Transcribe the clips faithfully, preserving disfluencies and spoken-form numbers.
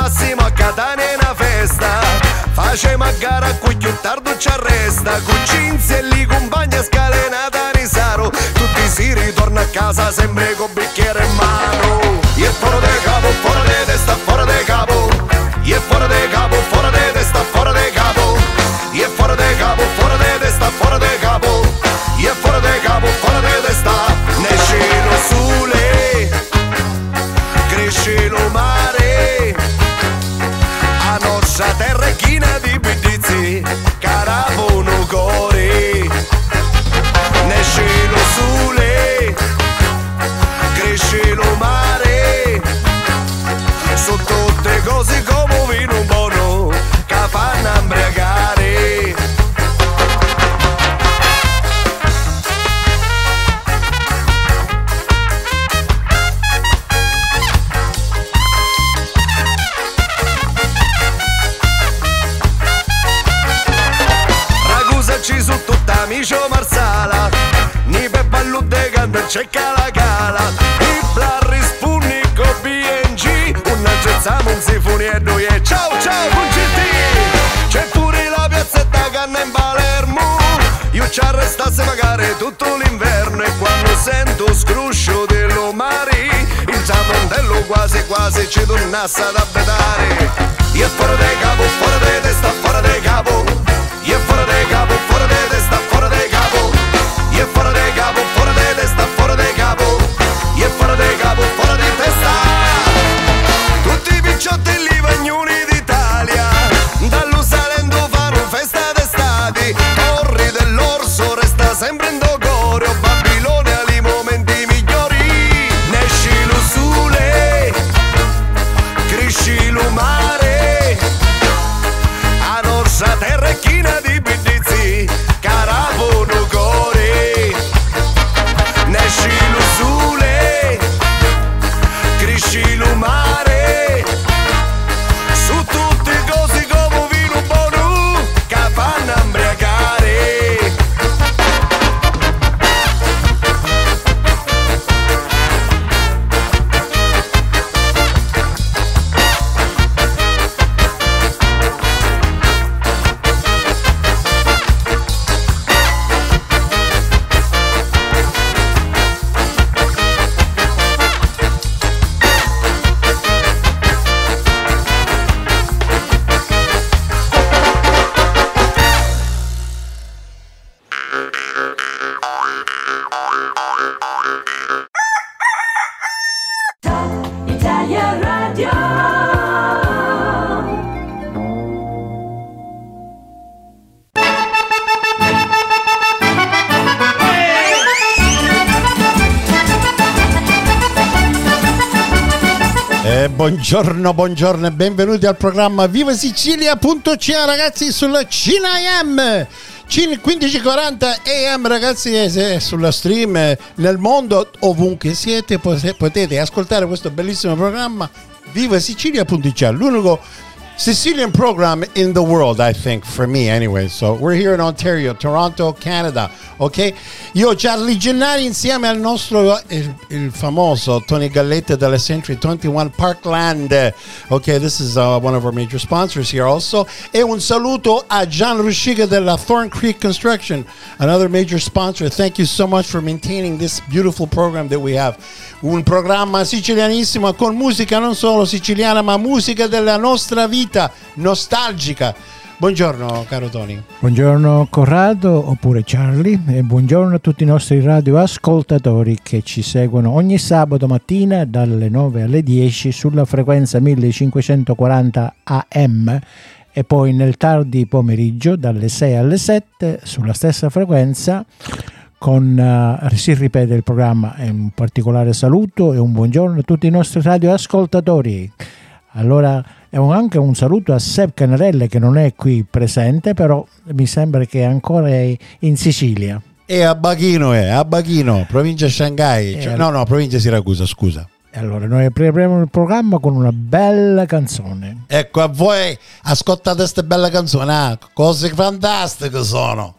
Massimo a Catania è una festa. Facciamo a gara a cui più tardi ci arresta. Cucinzi e li compagna scalenata di Saro. Tutti si ritorna a casa sempre con bicchiere in mano. E fuori de capo, fuori de testa, fuori de capo. E fuori de capo, fuori de testa, fuori de capo. E fuori de capo, fuori de testa, fuori de capo. E fuori de capo, fuori de testa. Nel cielo sole, cresce lo mare. A nostra terra è china di bidizi, carabono core. Nel cielo sole, cresce lo mare. Sono tutte cose come vino buono che fanno imbriagare. Ragusaci su tutta amico Marsala, ni per ballo de canta c'è cala cala. I blarri spunni con B and G, un accezziamo un sifonietto e ciao ciao Conciti. C'è pure la piazzetta canna in Palermo, io ci arrestasse magari tutto l'inverno. E quando sento scruscio dello mare, il tramontello quasi quasi ci tornasse ad abitare. Io fuori de capo, fuori de testa, fuori de capo. Io fuori de capo, fuori de testa, fuori de capo. Io fuori de capo, fuori de testa, fuori de capo. Io fuori de capo, fuori di testa. Tutti i picciotti e i bagnoni d'Italia, dallo Salento fanno festa d'estate. Torri dell'Orso resta sempre in dogorio, Babilonia li momenti migliori. Nesci lo sole, cresci lo mare. A nostra terra è china di bidizi, carabono core. Nesci lo sole, cresci lo mare. Su tutte cose come vino buono che fanno imbriagare. Italia Radio. Eh, buongiorno, buongiorno e benvenuti al programma Viva Sicilia punto c a ragazzi sulla Cina A M. quindici quaranta A M ragazzi, e sulla stream eh, nel mondo ovunque siete potete ascoltare questo bellissimo programma Viva Sicilia punto c a, l'unico Sicilian program in the world, I think, for me anyway. So we're here in Ontario, Toronto, Canada, ok? Io, Charlie Gennari, insieme al nostro il, il famoso Tony Galletta della Century ventuno Parkland, ok? This is uh, one of our major sponsors here also. E un saluto a Gian Rusciga della Thorn Creek Construction, another major sponsor. Thank you so much for maintaining this beautiful program that we have. Un programma sicilianissimo con musica non solo siciliana, ma musica della nostra vita nostalgica. Buongiorno caro Tony. Buongiorno Corrado oppure Charlie, e buongiorno a tutti i nostri radioascoltatori che ci seguono ogni sabato mattina dalle nove alle dieci sulla frequenza millecinquecentoquaranta A M e poi nel tardi pomeriggio dalle sei alle sette sulla stessa frequenza. Con, uh, si ripete il programma. E un particolare saluto e un buongiorno a tutti i nostri radioascoltatori. Allora è un, anche un saluto a Seb Canarelle che non è qui presente, però mi sembra che è ancora in Sicilia. E a Baghino è, a Baghino, provincia Shanghai, cioè, no no, provincia Siracusa, scusa. E allora noi apriamo il programma con una bella canzone. Ecco, a voi ascoltate queste belle canzoni, ah, cose fantastiche sono.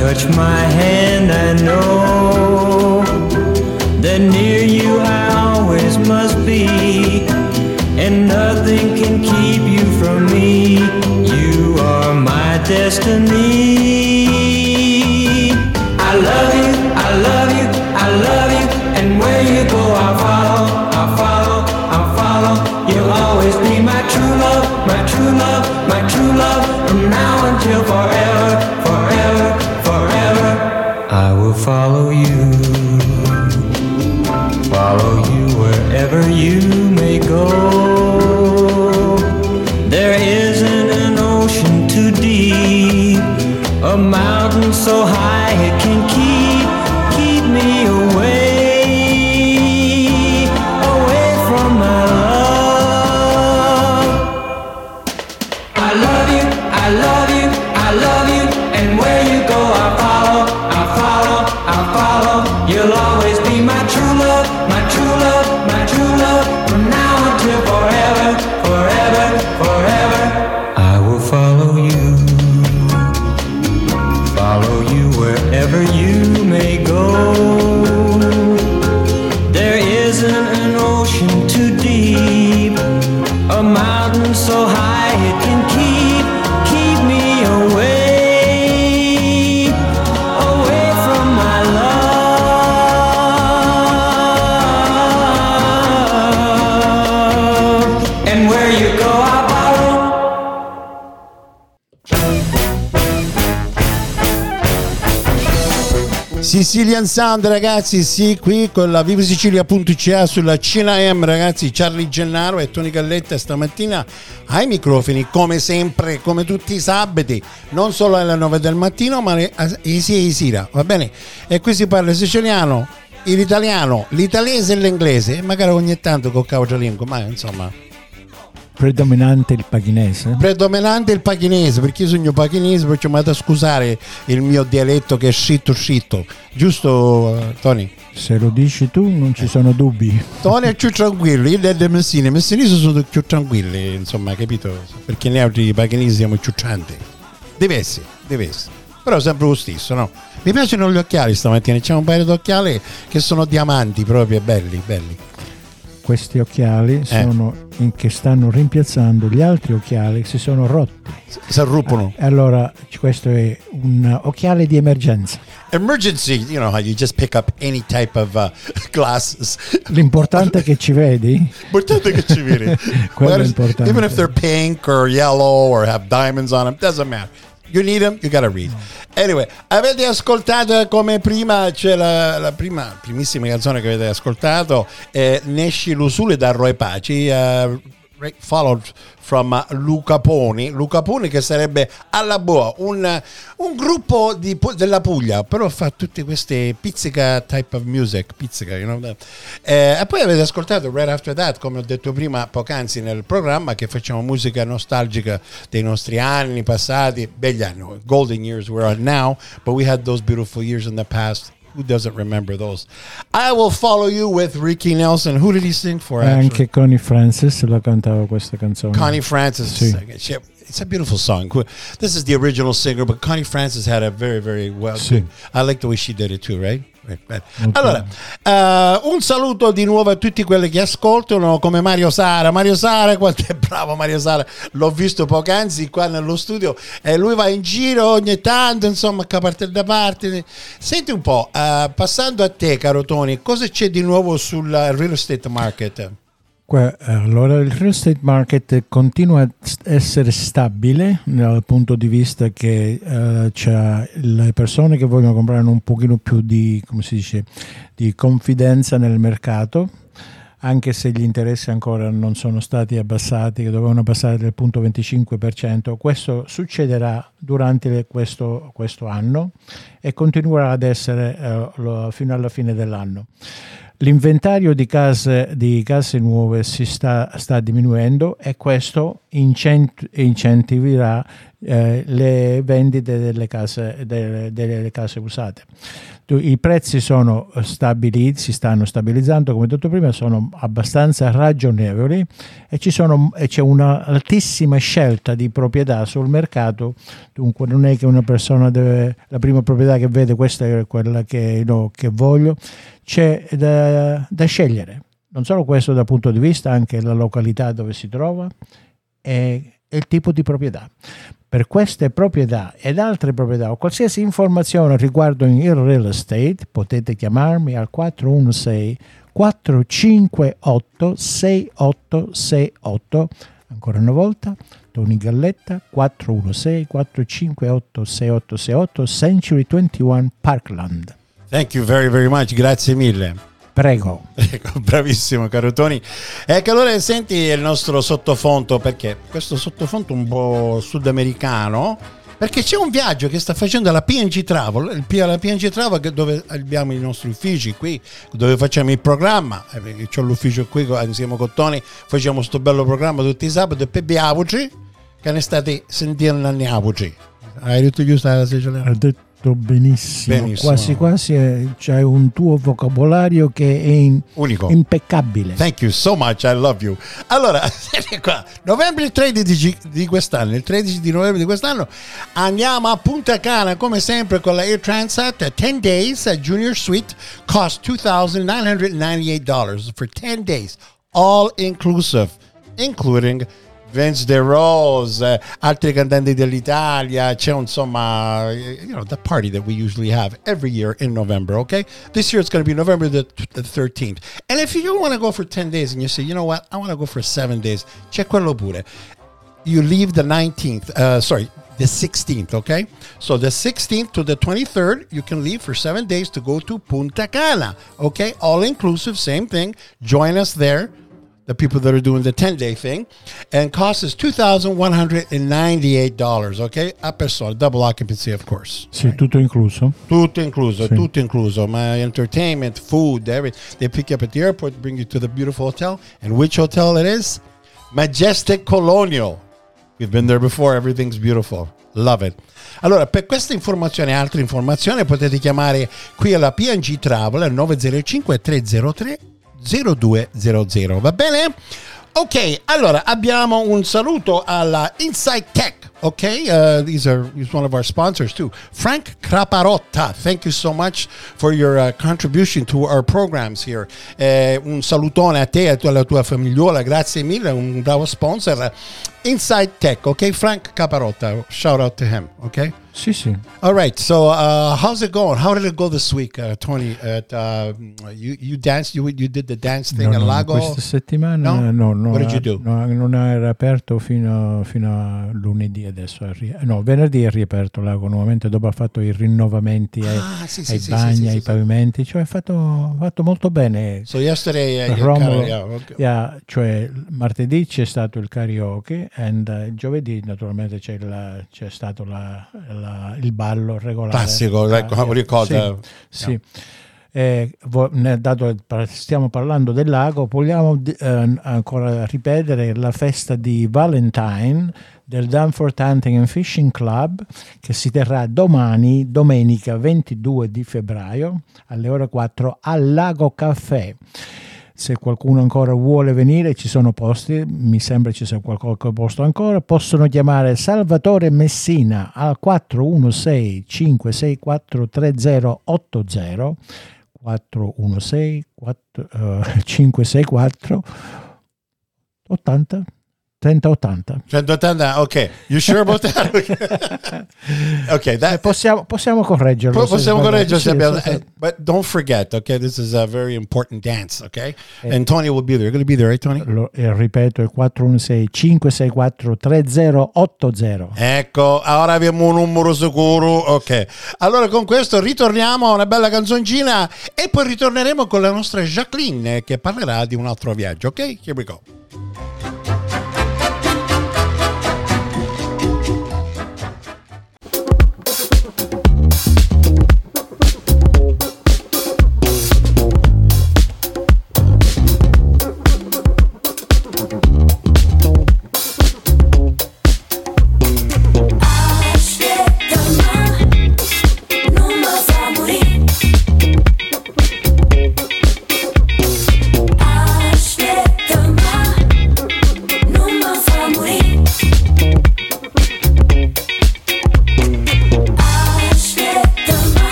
touch my hand, I know that near you I always must be, and nothing can keep you from me. You are my destiny. I love you, I love you, I love you, and where you go I'll follow, I'll follow, I'll follow. You'll always be my true love, my true love, my true love, from now until forever, forever, forever. I will follow you, follow you wherever you may go. There isn't an ocean too deep, a mountain so high it can keep, keep me away, away from my love. I love you, I love you, I love you, and where you go I'll follow, I'll follow, I'll follow. You'll always be my true love, my true love, my true love, from now until forever, forever, forever. I will follow you, follow you wherever you may go. There isn't an ocean too deep, a mountain so high it can keep, keep me away, away from my love. And where you go I'll follow. Sicilian Sound, ragazzi, sì, qui con la viva sicilia punto c a sulla C N I M, ragazzi. Charlie Gennaro e Tony Galletta stamattina ai microfoni, come sempre, come tutti i sabati, non solo alle nove del mattino, ma alle sei e sera, va bene? E qui si parla siciliano, l'italiano, l'italese e l'inglese, e magari ogni tanto con causa lingua, ma insomma. Predominante il paghinese? Predominante il paghinese, perché io sono paghinese, perché mi vado a scusare il mio dialetto che è scitto scitto, giusto Tony? Se lo dici tu non ci sono dubbi. Tony è più tranquillo, io del Messina, i messinesi sono più tranquilli, insomma, capito? Perché noi altri paghinesi siamo più cianti. Deve essere, deve essere. Però sempre lo stesso, no? Mi piacciono gli occhiali stamattina, c'è un paio di occhiali che sono diamanti proprio, belli, belli. Questi occhiali sono eh. in che stanno rimpiazzando gli altri occhiali che si sono rotti. Si arruppano. Ah, allora questo è un occhiale di emergenza. Emergency, you know how you just pick up any type of uh, glasses. L'importante è che ci vedi. L'importante è che ci vedi. Quello è importante. Even if they're pink or yellow or have diamonds on them, doesn't matter. You need them, you gotta read. Anyway, avete ascoltato come prima, c'è la, la prima, primissima canzone che avete ascoltato, è Nesci Lusule da Roy Paci, uh, followed from uh, Luca Poni, Luca Poni che sarebbe alla Boa, un, un gruppo di, della Puglia, però fa tutte queste pizzica type of music, pizzica, you know? eh, e poi avete ascoltato Right After That, come ho detto prima poc'anzi nel programma, che facciamo musica nostalgica dei nostri anni passati, begli anni, golden years we're on now, but we had those beautiful years in the past. Who doesn't remember those? I Will Follow You with Ricky Nelson. Who did he sing for? Actually? Anche Connie Francis la cantava questa canzone. Connie Francis. Sì. It's a beautiful song. This is the original singer, but Connie Francis had a very, very well. Sì. I like the way she did it too, right? Right, right. Okay. Allora, uh, un saluto di nuovo a tutti quelli che ascoltano, come Mario Sara. Mario Sara, quanto è bravo Mario Sara, l'ho visto poc'anzi qua nello studio e lui va in giro ogni tanto, insomma, a parte da parte. Senti un po', uh, passando a te, caro Tony, cosa c'è di nuovo sul real estate market? Allora, il real estate market continua a essere stabile dal punto di vista che uh, c'è le persone che vogliono comprare un pochino più di, come si dice, di confidenza nel mercato, anche se gli interessi ancora non sono stati abbassati, che dovevano passare del punto venticinque per cento. Questo succederà durante questo, questo anno e continuerà ad essere uh, lo, fino alla fine dell'anno. L'inventario di case, di case nuove si sta, sta diminuendo e questo incent- incentiverà eh, le vendite delle case, delle, delle case usate. I prezzi sono stabiliti, si stanno stabilizzando, come detto prima, sono abbastanza ragionevoli e, ci sono, e c'è un'altissima scelta di proprietà sul mercato. Dunque non è che una persona deve, la prima proprietà che vede, questa è quella che, no, che voglio, c'è da, da scegliere. Non solo questo dal punto di vista, anche la località dove si trova e il tipo di proprietà. Per queste proprietà ed altre proprietà o qualsiasi informazione riguardo il real estate potete chiamarmi al quattro uno sei quattro cinque otto sei otto sei otto. Ancora una volta, Tony Galletta, quattro uno sei quattro cinque otto sei otto sei otto, Century ventuno Parkland. Thank you very very much, grazie mille. Prego. Ecco, bravissimo caro Tony. Ecco, allora senti il nostro sottofondo, perché questo sottofondo un po' sudamericano, perché c'è un viaggio che sta facendo la P and G Travel, il P- la P and G Travel dove abbiamo i nostri uffici qui, dove facciamo il programma, eh, c'ho l'ufficio qui insieme con Tony, facciamo sto bello programma tutti i sabati, e poi beavuci, che ne state sentendo a neavuci. Hai detto giusto la siciliana? Ha detto benissimo, Benissimo. quasi quasi eh, c'è un tuo vocabolario che è in, unico, impeccabile. Thank you so much, I love you. Allora, senti qua, novembre tredici di quest'anno, il tredici di novembre di quest'anno andiamo a Punta Cana come sempre con la Air Transat, ten days a Junior Suite, cost two thousand nine hundred ninety-eight dollars for ten days, all inclusive, including Vince De Rose, uh, altri cantanti dell'Italia, c'è insomma, you know, the party that we usually have every year in November, okay? This year it's going to be November the, the thirteenth. And if you want to go for ten days and you say, you know what, I want to go for seven days, c'è quello pure. You leave the nineteenth, uh, sorry, the sixteenth, okay? So the sixteenth to the twenty-third, you can leave for seven days to go to Punta Cana, okay? All inclusive, same thing. Join us there. The people that are doing the ten-day thing, and cost is two thousand one hundred ninety-eight dollars, okay? A persona, double occupancy, of course. Sì, right? tutto incluso. Tutto incluso, Sì. tutto incluso. My entertainment, food, everything. They pick you up at the airport, bring you to the beautiful hotel. And which hotel it is? Majestic Colonial. We've been there before, everything's beautiful. Love it. Allora, per queste informazioni e altre informazioni potete chiamare qui alla P and G Travel al nove zero cinque tre zero tre zero due zero zero, va bene? Ok, allora abbiamo un saluto alla Inside Tech. Okay, uh, these are he's one of our sponsors too. Frank Craparotta, thank you so much for your uh, contribution to our programs here. Eh, un salutone a te e alla tua famigliuola, grazie mille, un bravo sponsor. Inside Tech, okay, Frank Caparotta, shout out to him, okay? Sì, sì. All right, so uh, how's it going? How did it go this week, uh, Tony? At, uh, you you danced, you you did the dance thing No, al no, lago? questa settimana No? no, no, What did you do? no, non era aperto fino, fino a lunedì, adesso è ri- no, venerdì è riaperto il lago nuovamente dopo ha fatto i rinnovamenti ai, Ah, sì, sì, ai sì, bagni, sì, sì, ai sì. pavimenti, cioè ha fatto, fatto molto bene. So yesterday, uh, you Romolo, kinda, yeah, okay. yeah, cioè martedì c'è stato il karaoke e uh, giovedì naturalmente c'è, la, c'è stato la, la, il ballo regolare. Classico, like, what do you call sì, that? sì. Eh, vo- ne- dato che stiamo parlando del lago, vogliamo eh, ancora ripetere la festa di Valentine del Danforth Hunting and Fishing Club che si terrà domani, domenica ventidue di febbraio alle ore quattro al Lago Caffè. Se qualcuno ancora vuole venire, ci sono posti, mi sembra ci sia qualche posto ancora, possono chiamare Salvatore Messina al quattro uno sei cinque sei quattro tre zero otto zero, quattro uno sei cinque sei quattro ottanta trenta ottanta. centottanta, ok. You sure about that? Ok, that, Possiamo, possiamo correggerlo. po- se possiamo sbagliamo. correggere Sì, se abbiamo- sì, sì. eh, but don't forget, okay, this is a very important dance, okay? And Tony will be there. You're going to be there, right, Tony? Lo, eh, ripeto, è quattro uno sei cinque sei quattro tre zero otto zero. Ecco, ora abbiamo un numero sicuro, ok. Allora con questo ritorniamo a una bella canzoncina e poi ritorneremo con la nostra Jacqueline che parlerà di un altro viaggio, ok? Here we go. I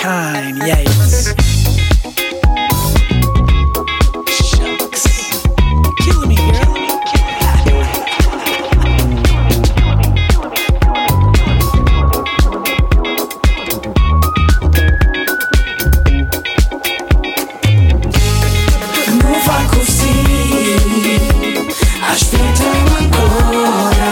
kind, yikes. Shucks. Killing me, killing me, killing me. Non fa così, aspettami ancora.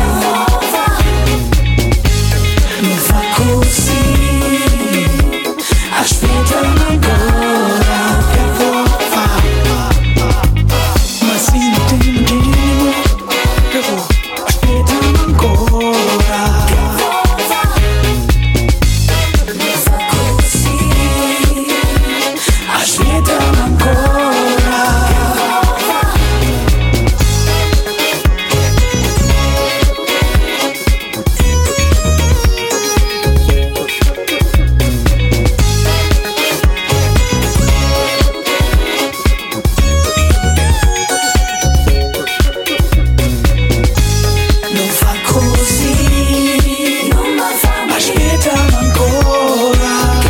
Non fa così, aspettami ancora. Che vuoi fare? Ma se non ti immagini, che vuoi? Aspettami ancora. Che vuoi fare? Non fa così, aspettami ancora. Non fa così, aspettami ancora.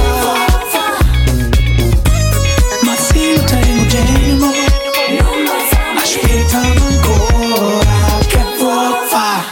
Ma se non tengo genio, aspettami ancora. Che vuoi fare?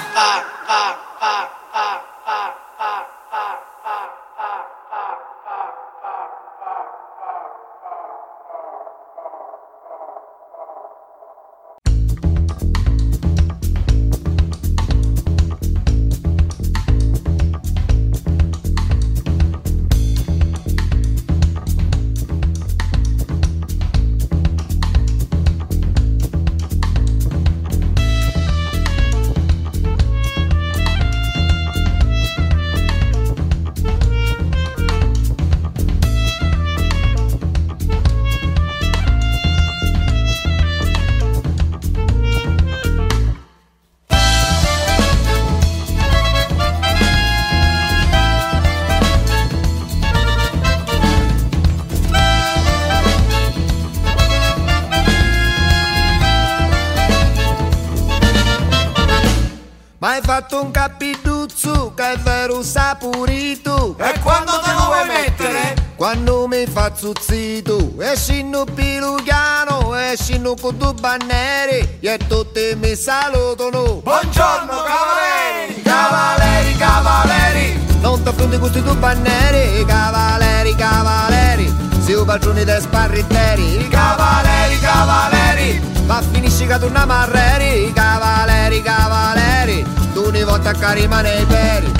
Ma hai fatto un capiduzzo che è vero saporito. E quando te lo vuoi mettere? Quando mi fa zuzzito, escino pilugliano, escino con due banneri e tutti mi salutano. Buongiorno cavalieri! Cavaleri, cavaleri, non ti affronti questi due banneri. Cavaleri, cavaleri, siamo padroni dei sparriteri. Cavaleri, cavaleri, ma finisci che tu non marreri. Cavaleri, cavaleri, tu ne vuoi attaccare i mani ai peri.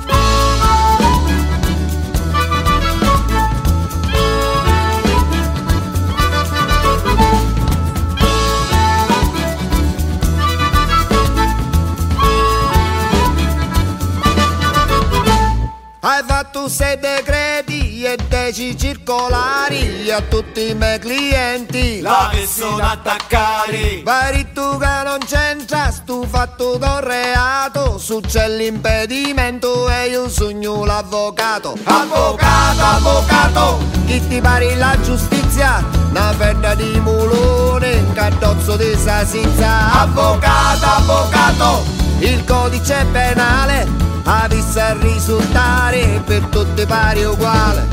Hai fatto sei decreti e dieci circolari a tutti i miei clienti. La che sono attaccati. Vari tu che non c'entra, stu fatto da reato. Su c'è l'impedimento e io sogno l'avvocato. Avvocato, avvocato, Chi ti pari la giustizia? Una fetta di mulone, un caddozzo di sasizia. avvocato, avvocato. Il codice penale ha visto risultare per tutti pari uguale.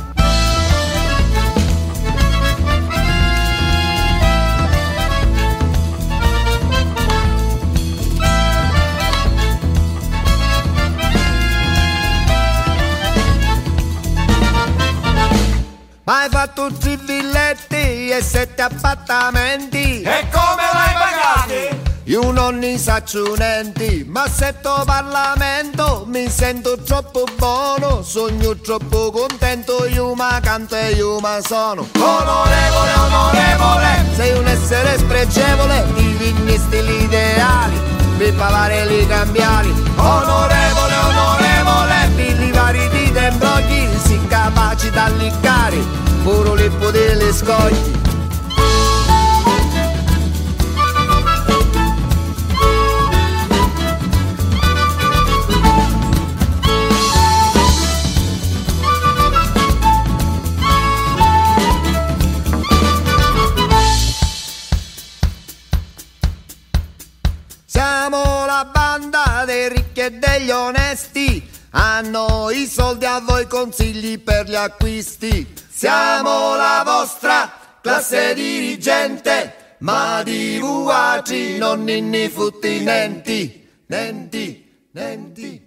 Ma hai fatto tre villetti e sette appartamenti. E come l'hai pagati? Io non ne saccio niente, ma setto Parlamento mi sento troppo buono, sogno troppo contento, io ma canto e io ma sono. Onorevole, onorevole, Sei un essere spregevole, divinisti gli ideali, per pavare li cambiali. onorevole, onorevole, Pilli vari di tembrogli, si incapaci d'alliccare, puro lippo delle scogli. Siamo la banda dei ricchi e degli onesti, hanno i soldi, a voi consigli per gli acquisti. Siamo la vostra classe dirigente, ma di vuaci non inni futti nenti, nenti, nenti.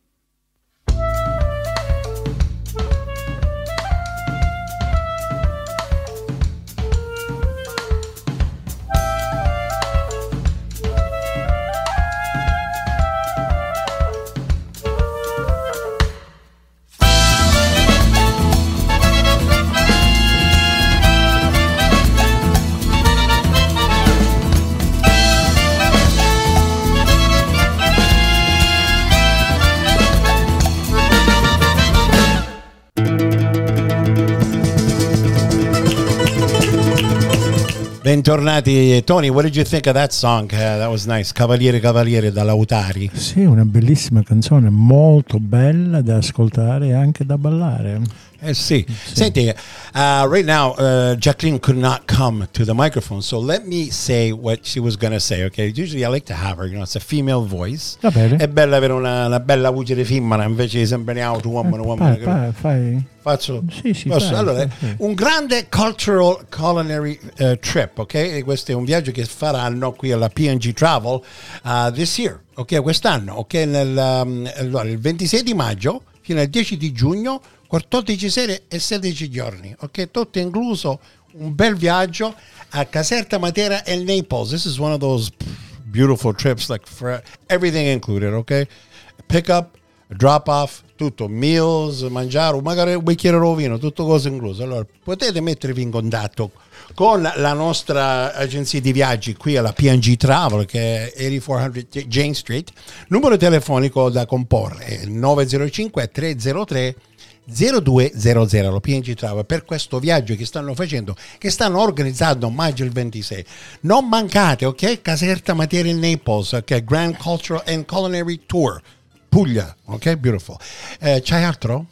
Bentornati. Tony, what did you think of that song? Uh, that was nice. Cavaliere Cavaliere da Lautari. Sì, una bellissima canzone, molto bella da ascoltare e anche da ballare. Eh sì. Senti, uh, right now uh, Jacqueline could not come to the microphone, so let me say what she was going to say, okay? Usually I like to have her, you know, it's a female voice. Va bene. È bella avere una, una bella voce di femmina, invece di sempre auto woman, Eh, woman. fai, fai. Faccio, Sì, sì, posso? fai, Allora, fai, fai. un grande cultural culinary uh, trip, ok? E questo è un viaggio che faranno qui alla P and G Travel uh, this year, ok? Quest'anno, ok? Nel, um, allora, il ventisei di maggio fino al dieci di giugno, quattordici sere e sedici giorni, ok? Tutto incluso, un bel viaggio a Caserta, Matera e Naples. This is one of those beautiful trips, like for everything included, ok? Pick up, drop off, tutto, meals, mangiare, magari un bicchiere di vino, tutto cose incluse. Allora potete mettervi in contatto con la nostra agenzia di viaggi qui alla P and G Travel, che è ottantaquattro Jane Street. Numero telefonico da comporre è il nove zero cinque tre zero tre zero due zero zero, lo P and G Travel, per questo viaggio che stanno facendo, che stanno organizzando maggio il ventisei. Non mancate, ok? Caserta, Matera e Naples, ok? Grand Cultural and Culinary Tour Puglia, ok? Beautiful. Eh, c'hai altro?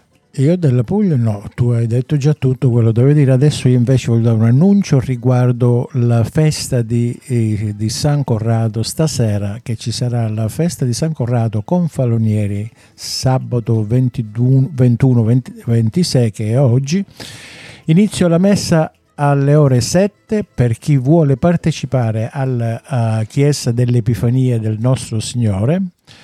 Io della Puglia no, tu hai detto già tutto quello che dovevi dire. Adesso io invece voglio dare un annuncio riguardo la festa di, eh, di San Corrado stasera, che ci sarà la festa di San Corrado con Falonieri sabato ventidue, ventuno venti, ventisei, che è oggi. Inizio la messa alle ore sette per chi vuole partecipare alla Chiesa dell'Epifania del nostro Signore,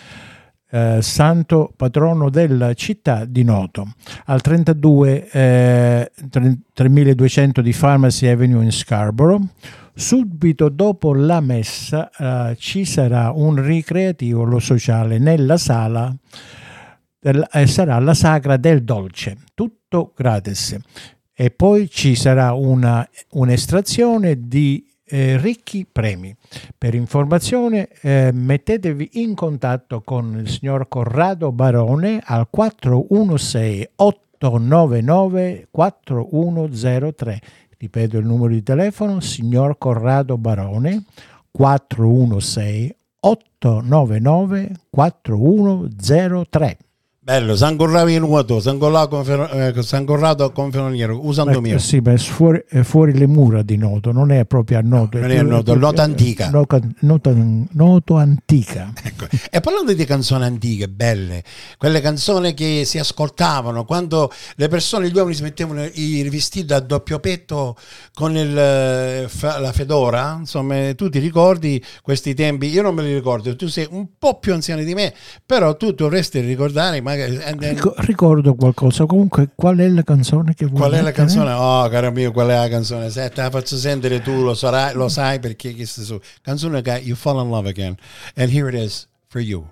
Eh, santo patrono della città di Noto, al trentadue eh, tremiladuecento di Pharmacy Avenue in Scarborough. Subito dopo la messa eh, ci sarà un ricreativo lo sociale nella sala del, eh, sarà la Sagra del Dolce, tutto gratis, e poi ci sarà una un'estrazione di Eh, ricchi premi. Per informazione eh, mettetevi in contatto con il signor Corrado Barone al quattro uno sei otto nove nove quattro uno zero tre. Ripeto il numero di telefono, signor Corrado Barone, quattro uno sei otto nove nove quattro uno zero tre. Bello, San Corrado in nuoto, San Corrado con, eh, San Corrado con Feloniero, usando mio. Sì, ma è fuori, è fuori le mura di Noto, non è proprio a Noto. No, non è a Noto, è Noto antica. Noto, Noto, Noto antica. Ecco. E parlando di canzoni antiche, belle, quelle canzoni che si ascoltavano quando le persone, gli uomini si mettevano i vestiti a doppio petto con il, la fedora, insomma, tu ti ricordi questi tempi? Io non me li ricordo, tu sei un po' più anziano di me, però tu dovresti ricordare. Magari, then, ricordo qualcosa. Comunque, qual è la canzone che vuoi qual è la mettere? canzone? Oh, caro mio, qual è la canzone? Se te la faccio sentire, tu lo, sarai, lo sai, perché questa su canzone che You Fall in Love Again, and here it is for you.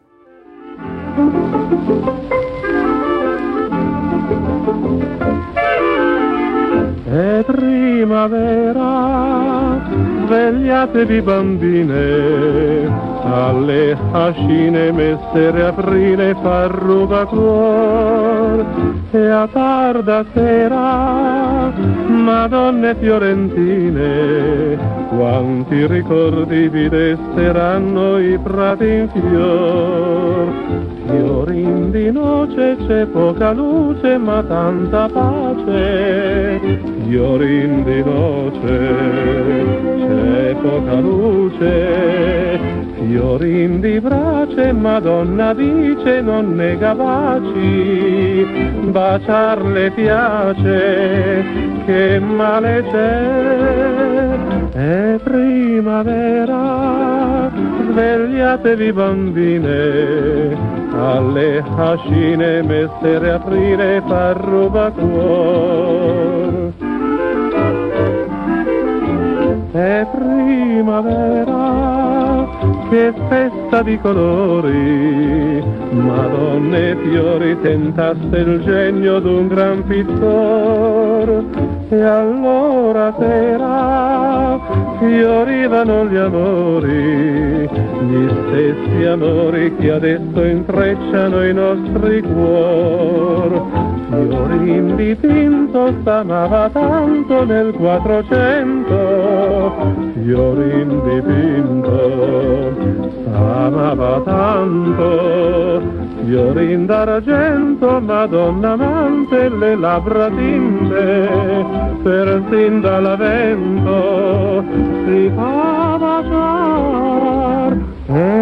È primavera, svegliatevi bambine, alle ascine messere aprile farruga cuor, e a tarda sera, madonne fiorentine, quanti ricordi vi desteranno i prati in fior. Fiorin di noce c'è poca luce ma tanta pace, fiorin di noce c'è poca luce Fiorin di brace, Madonna dice non ne capaci, baciarle piace, che male c'è, è primavera, svegliatevi bambine, alle ascine messere aprire fa ruba cuor. È primavera, che festa di colori, Madonne fiori tentasse il genio d'un gran pittor, e allora sera fiorivano gli amori, gli stessi amori che adesso intrecciano i nostri cuor. Fiorin dipinto s'amava tanto nel Quattrocento, Fiorin dipinto s'amava tanto, Fiorin d'argento, Madonna amante, le labbra tinte, persin dall'avento si fa baciar. È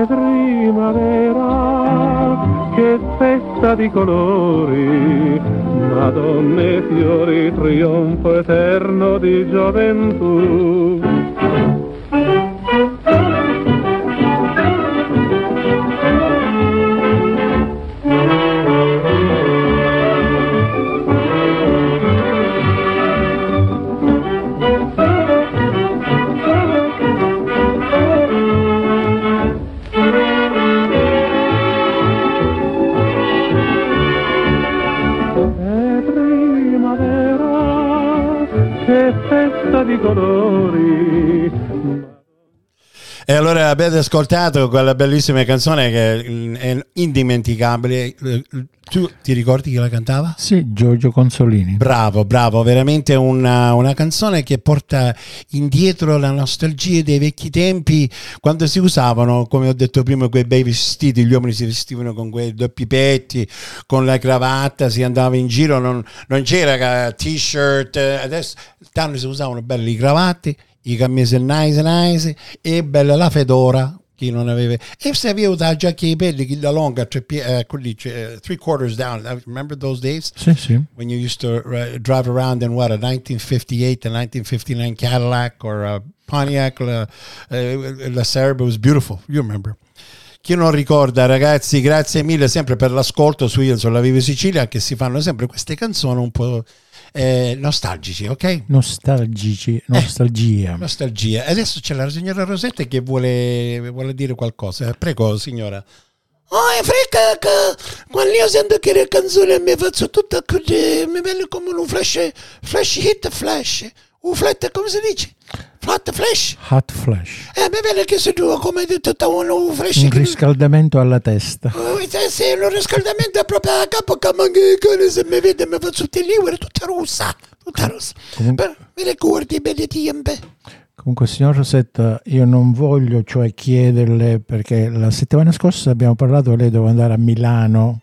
primavera, che festa di colori, Madonne fiori, trionfo eterno di gioventù. Di colori. E allora avete ascoltato quella bellissima canzone che è indimenticabile. Tu ti ricordi chi la cantava? Sì, Giorgio Consolini. Bravo, bravo, veramente una, una canzone che porta indietro la nostalgia dei vecchi tempi, quando si usavano, come ho detto prima, quei bei vestiti, gli uomini si vestivano con quei doppi petti, con la cravatta, si andava in giro, non, non c'era t-shirt, adesso tanto si usavano belli i cravatti, i camici nice nice e bella la fedora, chi non aveva, e se aveva la giacca di pelli, chi la longa, tre, uh, quelli, uh, three quarters down. Remember those days? Sì, sì. When you used to uh, drive around in what, a nineteen fifty-eight, a nineteen fifty-nine Cadillac or a Pontiac, la, uh, la Serba, was beautiful. You remember? Chi non ricorda, ragazzi, grazie mille sempre per l'ascolto su Io sulla Viva Sicilia, che si fanno sempre queste canzoni un po' eh, nostalgici, ok? Nostalgici, nostalgia. Eh, nostalgia. Adesso c'è la signora Rosetta che vuole, vuole dire qualcosa. Prego, signora. Oh, è frecca che quando io sento che le canzoni mi faccio tutta così, mi viene come un flash, flash hit flash, un flat, come si dice? Flat flash? Hot flash. Eh, mi viene che se tu, come hai detto, un flash. Un riscaldamento alla testa. Oh, sì, sì, un riscaldamento proprio a capo, che manca, se mi vede mi faccio tutti i livri, tutta rossa, tutta rossa. Comunque, per, mi ricordi i belli tempi. Comunque, signor Rosetta, io non voglio cioè chiederle, perché la settimana scorsa abbiamo parlato che lei doveva andare a Milano,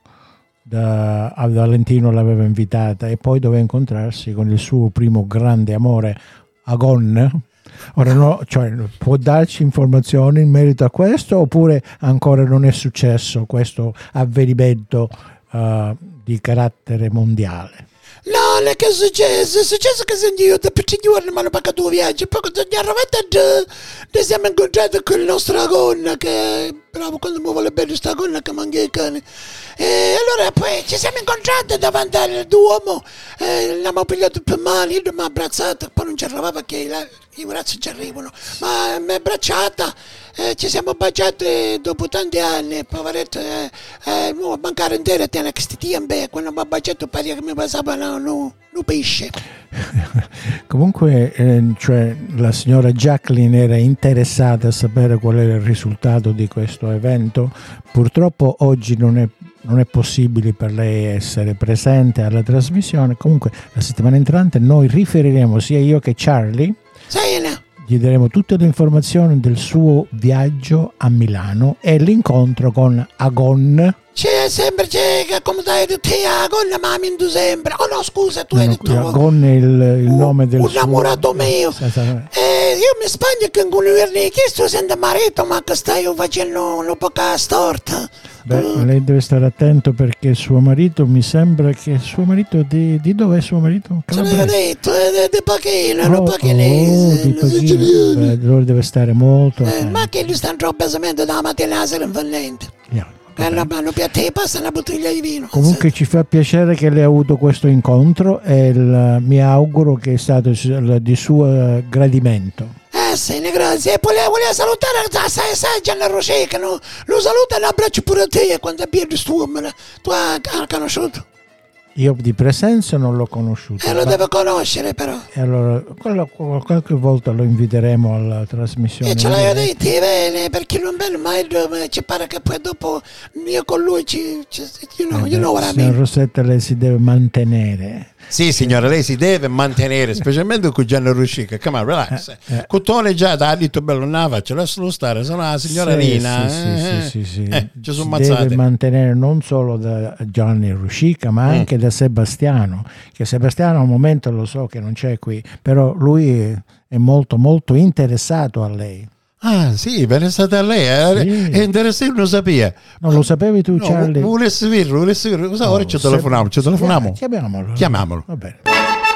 da, a Valentino l'aveva invitata, e poi doveva incontrarsi con il suo primo grande amore, Agon. Ora no, cioè, può darci informazioni in merito a questo, oppure ancora non è successo questo avvenimento uh, di carattere mondiale? No, non è che è successo, è successo che io da più giorni mi hanno pagato un viaggio, poi quando siamo arrivati noi siamo incontrati con il nostro gonna, che bravo, quando mi vuole bene sta gonna che mangia i cani, e allora poi ci siamo incontrati davanti al Duomo, eh, l'abbiamo pigliato per mano, io mi ha abbracciato, poi non ci arrivava perché la, i bracci ci arrivano, ma mi ha abbracciata, eh, ci siamo baciati dopo tanti anni, poveretto, eh, eh, mancare intera tiene questi tempi, quando mi ha baciato pare che mi passavano no, no pesce. Comunque, eh, cioè, la signora Jacqueline era interessata a sapere qual era il risultato di questo evento. Purtroppo oggi non è, non è possibile per lei essere presente alla trasmissione. Comunque la settimana entrante noi riferiremo, sia io che Charlie, Sì, no. gli daremo tutte le informazioni del suo viaggio a Milano e l'incontro con Agon. C'è sempre, c'è, che come dai detto te, Agon, ma mi indu sempre. Oh no, scusa, tu hai No, detto Agon è il, il un- nome del un suo innamorato mio. Esattamente. E io mi spagno che con lui ne chiesto sento marito, ma che stai facendo una poca storta. Beh, lei deve stare attento perché suo marito mi sembra che suo marito di, di dove è suo marito? Ce l'ho detto, è di Pachino, Oh, non pachinese. oh, di Pachino. Beh, allora deve stare molto Eh, attento. ma che gli stanno troppo pesamento dalla mattina alla sera in fallente. Yeah. E la mano piatta e passa una bottiglia di vino. Comunque ci fa piacere che lei ha avuto questo incontro e il- mi auguro che è stato il- di suo eh, gradimento. Eh sì, grazie. E poi volevo salutare, sai, sai, Gianna Roseca, no? Lo saluta e lo abbraccio pure a te quando piedi stu, tu hai conosciuto? Io di presenza non l'ho conosciuto. E lo ma- devo conoscere però. e allora quello- qualche volta lo inviteremo alla trasmissione. E ce l'hai detto bene, perché non bello mai dove ci pare che poi dopo io con lui ci, ci you know, you know what I Signor mean. Rosetta, lei si deve mantenere. Sì, signora, lei si deve mantenere, specialmente con Gianni Ruscica. Come on, relax. Eh, eh. Cottone già ti ha detto bello, non la faccio, lascialo stare, sono la signora Sì, Rina. sì, eh, sì, eh. sì, sì. Eh, ci sono Si deve mazzate. mantenere non solo da Gianni Ruscica, ma anche da Sebastiano, che Sebastiano al momento lo so che non c'è qui, però lui è, è molto molto interessato a lei. Ah, sì, per stata a lei, eh? Sì. È interessante, non sapeva. Non lo sapevi tu, No, Charlie? volesse dirlo, volesse dirlo. Cosa, ora ci se- telefoniamo, ci telefoniamo. Chiamiamolo. Chiamiamolo. Va bene.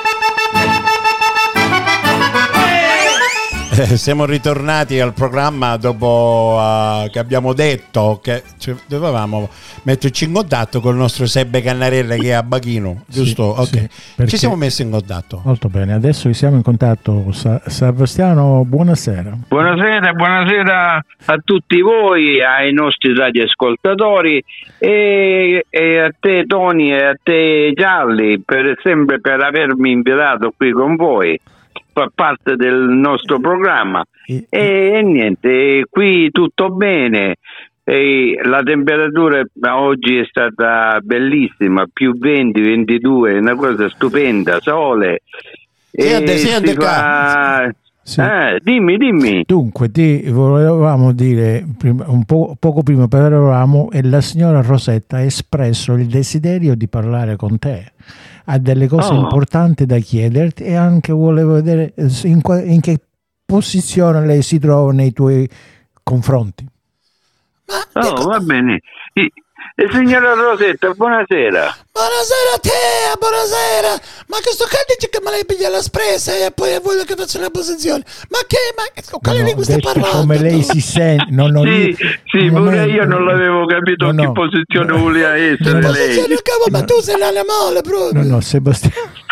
Eh, siamo ritornati al programma dopo uh, che abbiamo detto che cioè, dovevamo metterci in contatto con il nostro Sebbe Cannarella che è a Bachino, giusto? Sì, Ok. sì, perché- Ci siamo messi in contatto. Molto bene, adesso siamo in contatto. Sa- Sebastiano, buonasera. Buonasera, buonasera a tutti voi, ai nostri radioascoltatori e, e a te Tony e a te Gialli per sempre per avermi invitato qui con voi, fa parte del nostro programma. E- E, e niente, qui tutto bene. E la temperatura oggi è stata bellissima, più venti, ventidue, una cosa stupenda, sole. Sente, E sente si fa- Sì. Eh, dimmi, dimmi. Dunque, ti volevamo dire prima- un po', poco prima parlavamo e la signora Rosetta ha espresso il desiderio di parlare con te. Ha delle cose Oh. importanti da chiederti e anche volevo vedere eh, in, qua- in che posizione lei si trova nei tuoi confronti. Ma Oh, va bene. I- eh, signora Rosetta, buonasera. buonasera a te, buonasera. Ma questo cane dice che me l'hai piglia la spresa e poi vuole che faccia una posizione. Ma che, ma con quale No, lingua stai detto parlando? come lei tu? si sente, no, no, Sì, io- sì, un pure momento. io non l'avevo capito No, in che no. posizione voleva essere Ma lei. sei cavo, ma tu sei l'animale proprio. No, no, Sebastiano.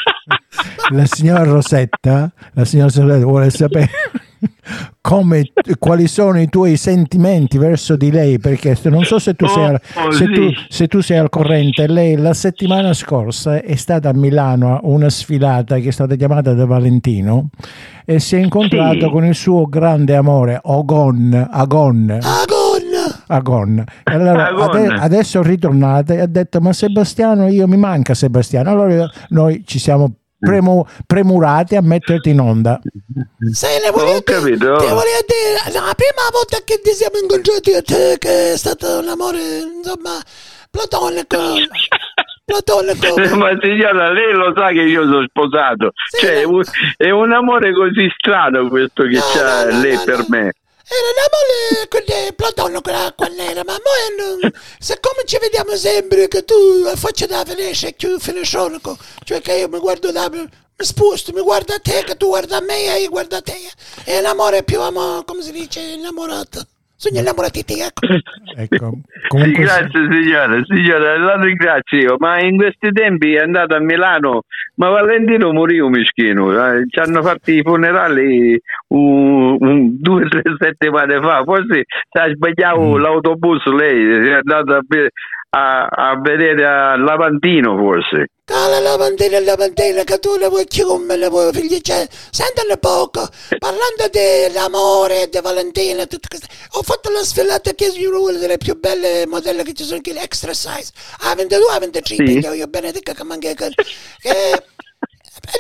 La signora Rosetta, la signora Rosetta vuole sapere come, quali sono i tuoi sentimenti verso di lei, perché se- non so se tu, Oh, sei, al, oh, se, sì. tu, se tu sei al corrente. Lei la settimana scorsa è stata a Milano a una sfilata che è stata chiamata da Valentino e si è incontrato Sì. con il suo grande amore Ogon, Agon. Agonna. Agon. E allora Agon. ade- adesso è ritornata e ha detto: ma Sebastiano, io mi manca Sebastiano. Allora noi ci siamo premu- premurati a metterti in onda. Sai, ne volevo Ho capito. Ti volevo dire, la prima volta che ti siamo incontrati a te, che è stato un amore, insomma, platonico. Platonico. Ma signora, lei lo sa che io sono sposato. Sì, Cioè, ma- un- è un amore così strano questo che No, c'ha no, no, lei no, per no. me. Era l'amore quelle platonico quella era, ma mo non, siccome ci vediamo sempre che tu faccia da Venezia e più finiscionico, cioè che io mi guardo da mi sposto, mi guardo a te, che tu guarda a me e io guardo a te. È l'amore più amo, come si dice, innamorato. Sono innamoratiti, ecco. Ecco, Sì, comunque grazie signora, signora, la ringrazio io, ma in questi tempi è andato a Milano, ma Valentino morì un mischino, eh, ci hanno fatto i funerali un, un, due o tre settimane fa, forse si è sbagliato Mm. l'autobus lei, è andato a, ve- a, a vedere a Lavantino forse. Cala lavandina, lavandina, che tu le vuoi chiudere, le vuoi figli, cioè, sentane poco, parlando dell'amore, di Valentina, tutte queste, ho fatto la sfilata che è una delle più belle modelle che ci sono, che è l'extra size, a ventidue, a ventitré, Sì. io, io benedica che manca che, che, e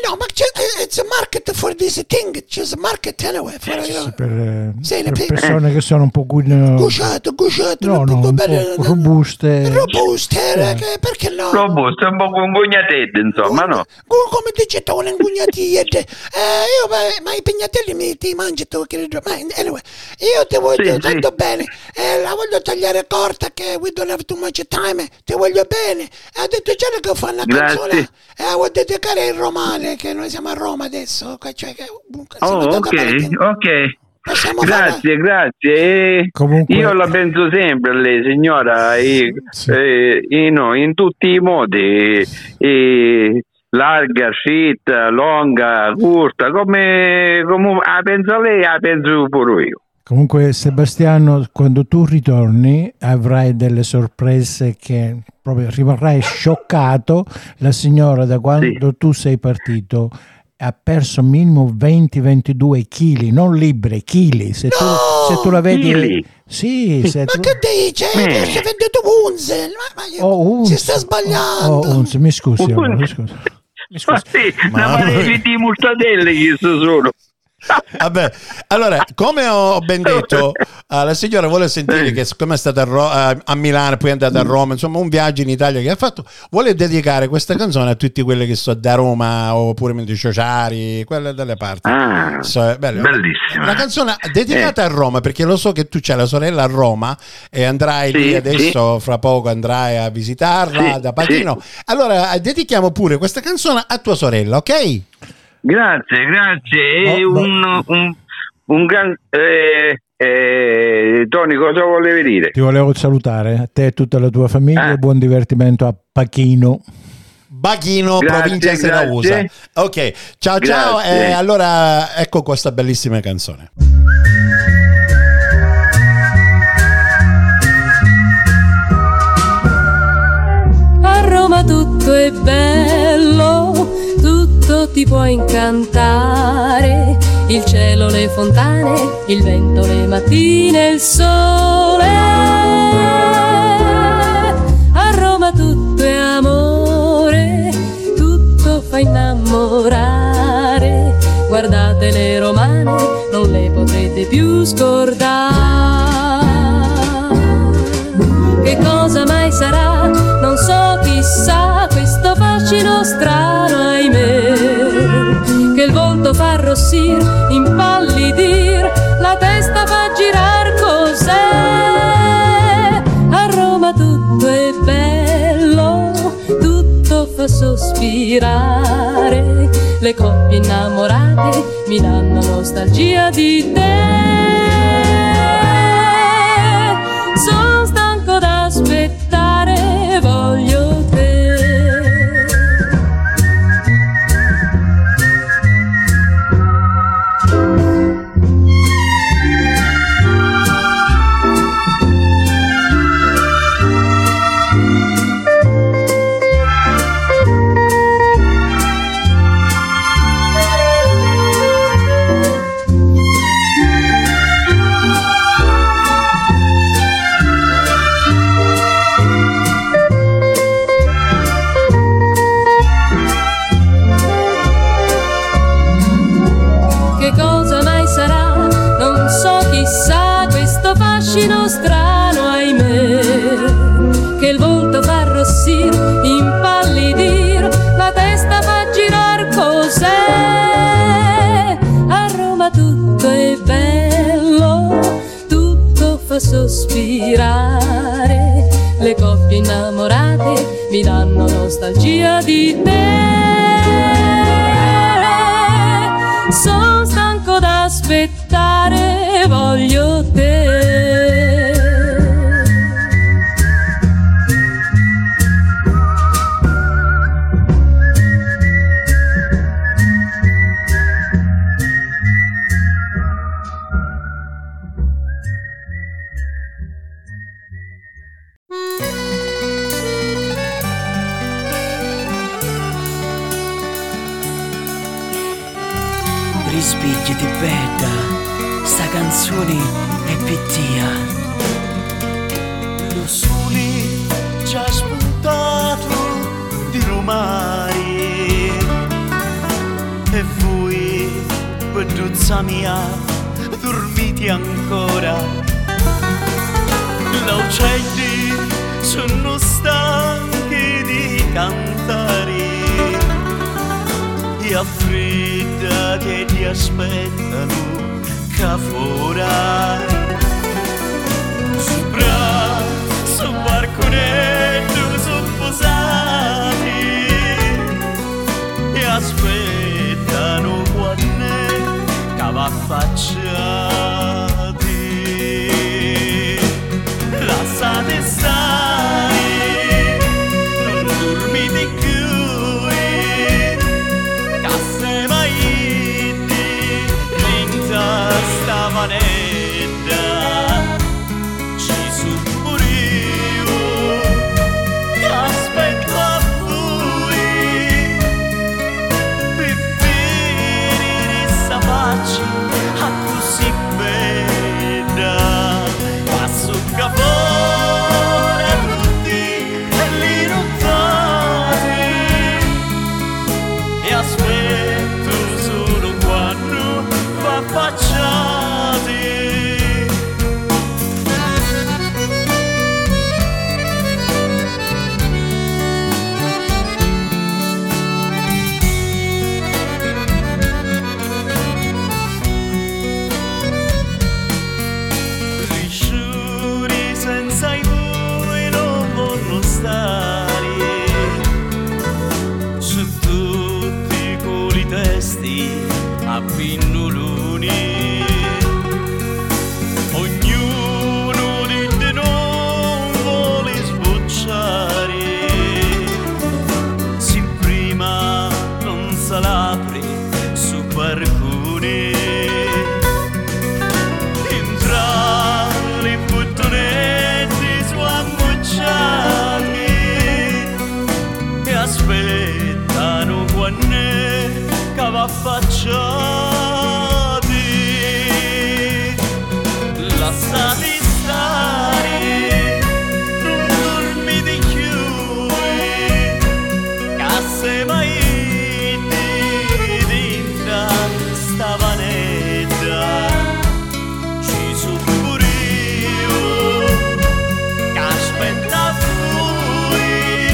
no, ma c'è, it's a market for this thing. C'è a market anyway. For, Sì, you know. per, eh, Sì, le per pe- persone che sono un po' guidano, Gusciate, gusciate, no, un no, po' un belle- po' robuste. robuste, Sì. eh, che- perché no? Robusto, un po' congugnatette, insomma, no? Gu- Come dice tu, un ingugnatiette. Eh, io, ma, ma i pignatelli mi ti mangi tu, che ma anyway, io ti voglio Sì, tanto sì. bene. Eh, la voglio tagliare corta, che we don't have too much time. Ti voglio bene. E ha detto già che fa una Grazie. canzone. E la vuol dedicare in romane, che noi siamo a Roma adesso. Cioè, che, siamo Oh, andati a ok, Valentino. ok. Possiamo fare. Grazie, grazie. E Comunque- Io la penso sempre a lei, signora, e, Sì. e- e no, in tutti i modi, e larga, scitta, longa, corta, come, come la pensa lei, la penso pure io. Comunque Sebastiano, quando tu ritorni avrai delle sorprese che proprio rimarrai scioccato. La signora da quando Sì. tu sei partito ha perso minimo venti ventidue chili, non libbre, chili. Se, tu, No! se tu la vedi... Chili? Sì, se Ma tu... che dice? Eh. Si è venduto unze. Ma, ma io- Oh, unze. si sta sbagliando. Oh, unze, mi scusi, Un- allora, mi scusi. Mi Ma scusi. sì, Ma- ma pareri di multatelle che sono. Vabbè, allora, come ho ben detto, eh, la signora vuole sentire che siccome è stata a, Ro- a- a Milano, poi è andata a Roma, insomma un viaggio in Italia che ha fatto, vuole dedicare questa canzone a tutti quelli che sono da Roma oppure Ciociari, quelle delle parti. Ah, So, è bello. bellissima. Una canzone dedicata a Roma, perché lo so che tu c'hai la sorella a Roma e andrai Sì, lì adesso, fra poco andrai a visitarla Sì, da Pachino. Allora eh, dedichiamo pure questa canzone a tua sorella, ok? Grazie, grazie. E No, no. un, un, un gran... Eh, eh, Tony, cosa volevi dire? Ti volevo salutare, a te e tutta la tua famiglia, Ah. buon divertimento a Pachino. Bachino, Grazie, provincia di Siracusa. grazie. Ok, ciao ciao. Grazie. E allora ecco questa bellissima canzone. A Roma tutto è bello, tutto ti può incantare, il cielo, le fontane, il vento, le mattine, il sole. A Roma tutto è amore, tutto fa innamorare, guardate le romane, non le potrete più scordare. Che cosa mai sarà? Non so, chissà, questo fascino strano, ahimè, che il volto fa arrossir, impallidir, la testa fa girar, cos'è? A Roma tutto è bello, tutto fa sospirare, le coppie innamorate mi danno nostalgia di te. Sono stanco d'aspettare, voglio te. Che cosa mai sarà? Non so, chissà, questo fascino strano, ahimè, che il volto fa arrossir, impallidir, la testa fa girar, cos'è? A Roma tutto è bello, tutto fa sospirare, le coppie innamorate mi danno nostalgia di te. Sono stanco d'aspettare, voglio te. Risvegliati bella, sta canzone è pittia. Lo sole già spuntato di romare, dolcezza mia, dormiti ancora. Gli uccelli sono stanchi di cantare e affrettati ti aspettano ca fuori. Sopra su barconetto sono posati e aspettano quando che va affacciati. Lasciate stare, non dormite più, che se mai ti vinta sta manetta, ci sono pure io, che aspetto a voi, per vedere sta faccia a così bella. Passo che fuori a tutti li nottati e aspetto solo quando va affacciati. Risciuri senza i voi non vogliono stare su tutti quei testi a pinnoloni. Ognuno di te non vuole sbocciare, se prima non se l'apre su barcone. Entra le bottonetti su ammocciati e aspettano quando che va affacciati. Lasciati stare, non dormite più, che se mai ti vinta sta vanetta, ci sono pure io, che aspetta voi,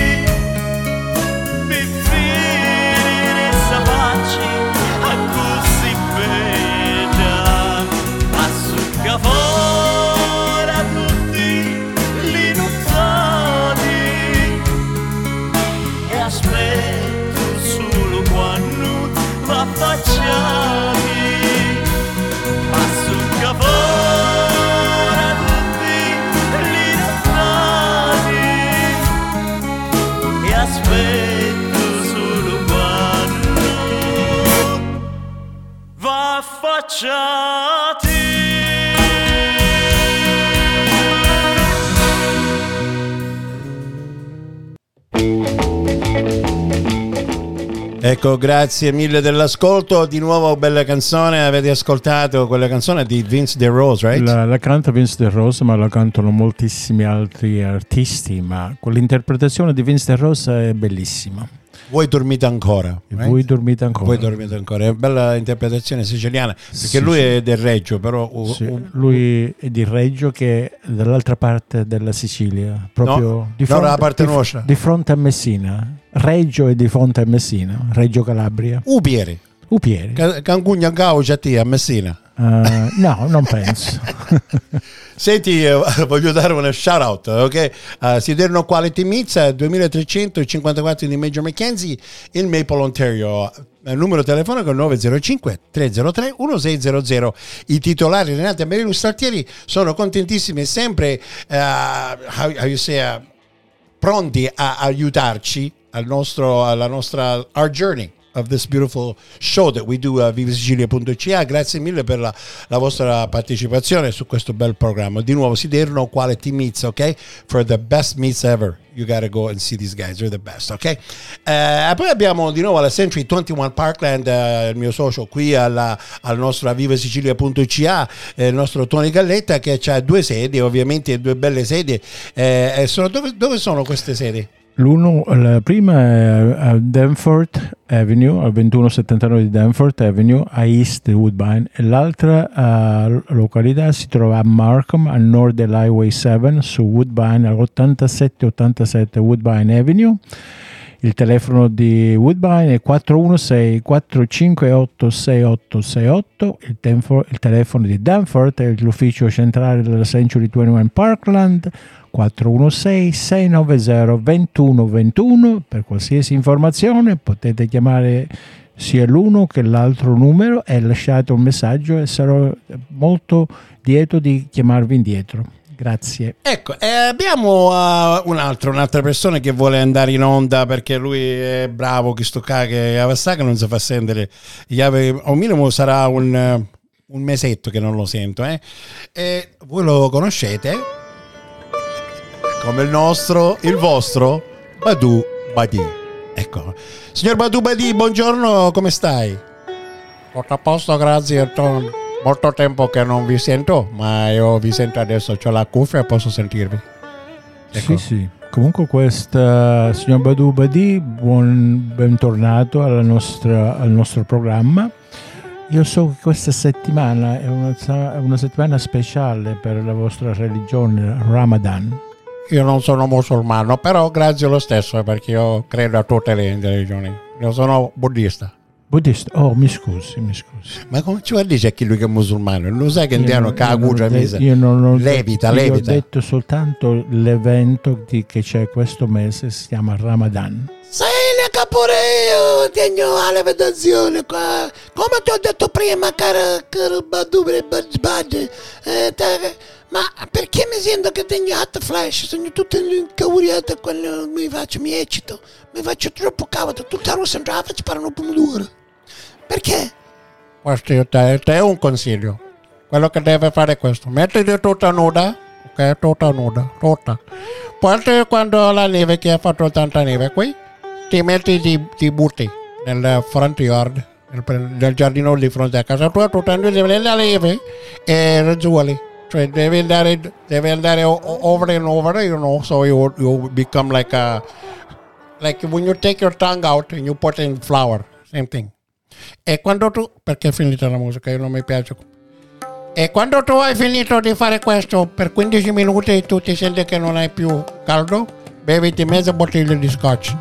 per vedere sta faccia a così bella. Passo che fuori a tutti li nottati e aspetto solo quando va affacciati. Passo che fuori a tutti li nottati e aspetto solo quando va affacciati. Ecco, grazie mille dell'ascolto. Di nuovo bella canzone, avete ascoltato quella canzone di Vince DeRose, right? La, la canta Vince DeRose, ma la cantano moltissimi altri artisti, ma quell'interpretazione di Vince DeRose è bellissima. Voi dormite ancora, right? Voi dormite ancora. Voi dormite ancora. È una bella interpretazione siciliana, perché Sì, lui sì. è del Reggio, però Sì, uh, uh, lui è di Reggio, che è dall'altra parte della Sicilia, proprio No, di, no, fronte, dalla parte di, nostra. di fronte a Messina. Reggio è di fronte a Messina, Reggio Calabria. Upieri. Upieri. Ca- Cancugna Gaucia a Messina. Uh, no, non penso. Senti, eh, voglio dare una shout out, ok? Uh, Siderno Quality Meats, duemilatrecentocinquantaquattro di Major Mackenzie in Maple, Ontario. Il numero telefonico è nove zero cinque tre zero tre uno sei zero zero. I titolari Renata e Marilyn Startieri sono contentissimi e sempre uh, how, how you say, uh, pronti a aiutarci al nostro, alla nostra our journey of this beautiful show that we do a viva sicilia punto c a. Grazie mille per la, la vostra partecipazione su questo bel programma. Di nuovo Siderno Quality Meats, ok? For the best meats ever. You gotta go and see these guys, they're the best, ok? Uh, poi abbiamo di nuovo la Century ventuno Parkland, uh, il mio socio qui alla, al nostro a viva sicilia punto c a, eh, il nostro Tony Galletta, che ha due sedi, ovviamente due belle sedi. Eh, sono, dove, dove sono queste sedi? L'uno, la prima è a Danforth Avenue, al ventuno settantanove di Danforth Avenue a East Woodbine, e l'altra uh, località si trova a Markham, a nord dell'Highway sette su Woodbine, all'ottantasette ottantasette Woodbine Avenue. Il telefono di Woodbine è quattro uno sei quattro cinque otto sei otto sei otto. Il, tenfo, il telefono di Danforth è l'ufficio centrale della Century ventuno Parkland, quattro uno sei sei nove zero due uno due uno. Per qualsiasi informazione potete chiamare sia l'uno che l'altro numero e lasciate un messaggio e sarò molto lieto di chiamarvi indietro. Grazie. Ecco, eh, abbiamo uh, un altro, un'altra persona che vuole andare in onda perché lui è bravo, chi sto qua che avassa che non si fa sentire. O minimo sarà un, uh, un mesetto che non lo sento, eh. E voi lo conoscete come il nostro, il vostro Badu Badi. Ecco, signor Badu Badi, buongiorno, come stai? Tutto a posto, grazie, Tom. Molto tempo che non vi sento, ma io vi sento adesso, ho la cuffia e posso sentirvi. Sì, Ecco. sì. Comunque questa, signor Badu Badi, buon bentornato alla nostra, al nostro programma. Io so che questa settimana è una, una settimana speciale per la vostra religione, Ramadan. Io non sono musulmano, però grazie lo stesso, perché io credo a tutte le religioni. Io sono buddista. Buddista? Oh, mi scusi, mi scusi. Ma come ci vuol dire a chi lui che è musulmano? Non sai che indiano che ha avuto mesa? Io non ho levita, detto, levita. Io ho detto soltanto l'evento di, che c'è questo mese, si chiama Ramadan. Sai che pure io tengo la levitazione qua. Come ti ho detto prima, caro, caro Badu Badi, eh, ma perché mi sento che tengo hot flash? Sono tutto incavuriato quando mi faccio, mi eccito, mi faccio troppo cavato, tutta rossa in la faccio per un pomodoro. Perché? Questo io te, te è un consiglio. Quello che deve fare è questo: mettiti tutta nuda, ok? Tutta nuda, tutta. Poi quando la neve, che ha fatto tanta neve qui, ti metti, ti, ti butti nel front yard, nel, nel giardino di fronte a casa tua, tutta nuda, la neve e raggiuoli. Cioè devi andare, devi andare over and over, you know, so you, you become like a, like when you take your tongue out and you put in flour, same thing. E quando tu, perché è finita la musica, io non mi piace. E quando tu hai finito di fare questo per quindici minuti e tu ti senti che non hai più caldo, beviti mezza bottiglia di scotch.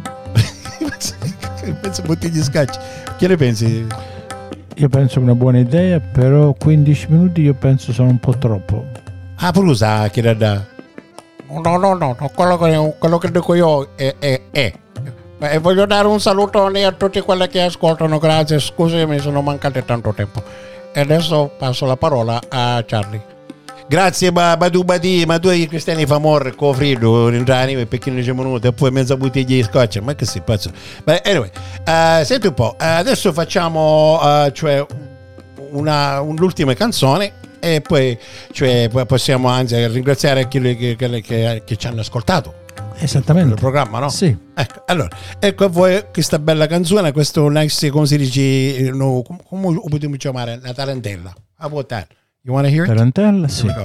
Mezza bottiglia di scotch. Che ne pensi? Io penso una buona idea, però quindici minuti io penso sono un po' troppo. Ah, Prusa, che da da. No, no, no, no. Quello, che, quello che dico io è, è, è. E voglio dare un salutone a tutti quelli che ascoltano, grazie, scusami, sono mancati tanto tempo. E adesso passo la parola a Charlie. Grazie Badu Badi, ma tu i cristiani fa morre con freddo, rintrani per quindici minuti e poi mezza bottiglia di scotch, ma che si pazzo. But anyway, uh, senti un po', uh, adesso facciamo uh, cioè una, un'ultima canzone e poi cioè, possiamo anzi ringraziare quelli che, che, che, che ci hanno ascoltato. Esattamente. Il programma, no? Sì. Ecco, allora, ecco a voi questa bella canzone, questo nice, come si dice, no, come lo potremmo chiamare? Una tarantella. How about that? You want to hear it? Tarantella, sì. Here we go.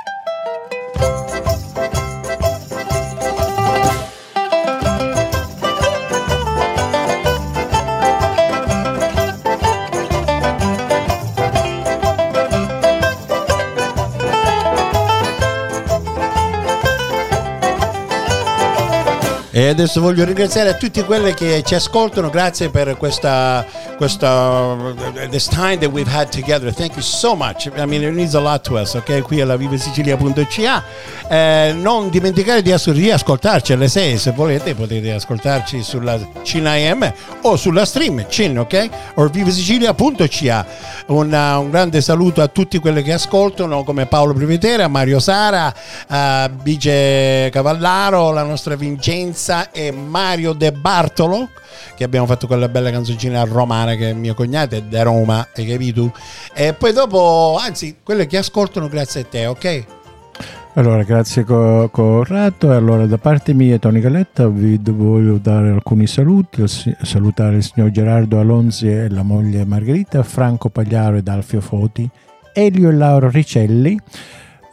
E adesso voglio ringraziare a tutti quelli che ci ascoltano, grazie per questa, questa this time that we've had together. Thank you so much. I mean, it means a lot to us, ok? Qui alla viva sicilia punto c a. Eh, non dimenticare di riascoltarci alle sei, se volete, potete ascoltarci sulla Cina I M o sulla stream Cin, ok? O viva sicilia punto c a. Una, un grande saluto a tutti quelli che ascoltano, come Paolo Privetera, Mario Sara, uh, Bice Cavallaro, la nostra Vincenza e Mario De Bartolo, che abbiamo fatto quella bella canzoncina romana che è mio cognato, è da Roma, hai capito? E poi dopo, anzi, quelli che ascoltano, grazie a te, ok? Allora, grazie Corrado. E allora, da parte mia, Tony Galletta, vi voglio dare alcuni saluti. Salutare il signor Gerardo Alonzi e la moglie Margherita, Franco Pagliaro ed Alfio Foti, Elio e Laura Ricelli,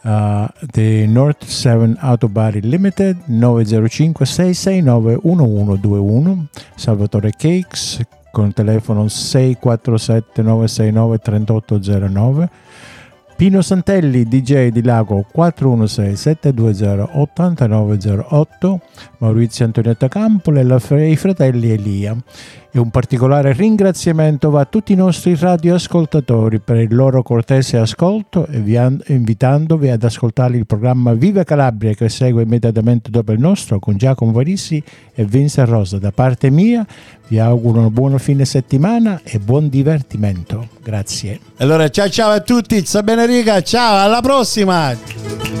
uh, The North seven Auto Body Limited, nove zero cinque sei sei nove uno uno due uno, Salvatore Cakes con telefono sei quattro sette nove sei nove tre otto zero nove, Pino Santelli D J di Lago quattro uno sei sette due zero otto nove zero otto, Maurizio Antonietta Campolo e la, i fratelli Elia. E un particolare ringraziamento va a tutti i nostri radioascoltatori per il loro cortese ascolto e vi an- invitandovi ad ascoltare il programma Viva Calabria che segue immediatamente dopo il nostro con Giacomo Varissi e Vince Rosa. Da parte mia vi auguro un buon fine settimana e buon divertimento. Grazie. Allora ciao ciao a tutti, sta bene riga, ciao, alla prossima.